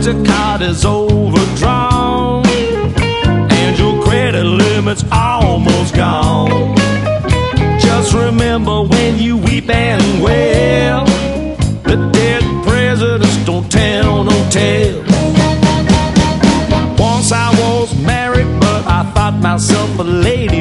your card is overdrawn and your credit limit's almost gone. Just remember when you weep and wail, the dead presidents don't tell no tale. Once I was married, but I thought myself a lady.